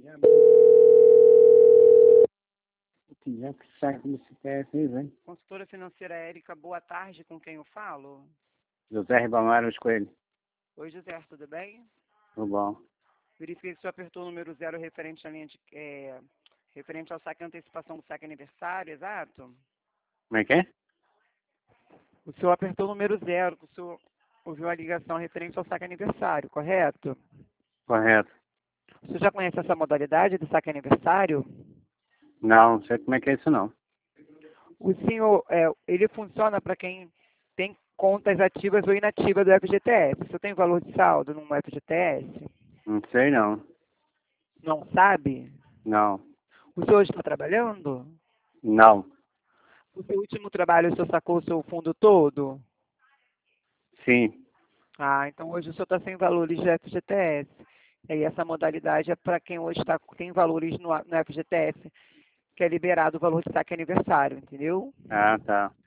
Já que saco desse PS aí, velho. Consultora financeira Érica, boa tarde, com quem eu falo? José Ribamar Coelho. Oi, José, tudo bem? Tudo bom. Verifiquei que o senhor apertou o número 0 referente à linha de, referente ao saque antecipação do saque aniversário, exato? Como é que é? O senhor apertou o número 0, que o senhor ouviu a ligação referente ao saque aniversário, correto? Correto. O senhor já conhece essa modalidade do saque aniversário? Não sei como é que é isso não. O senhor, ele funciona para quem tem contas ativas ou inativas do FGTS. O senhor tem valor de saldo no FGTS? Não sei não. Não sabe? Não. O senhor está trabalhando? Não. O seu último trabalho, o senhor sacou o seu fundo todo? Sim. Ah, então hoje o senhor está sem valores de FGTS. E aí essa modalidade é para quem hoje tem valores no FGTS, que é liberado o valor de saque aniversário, entendeu? Ah, tá.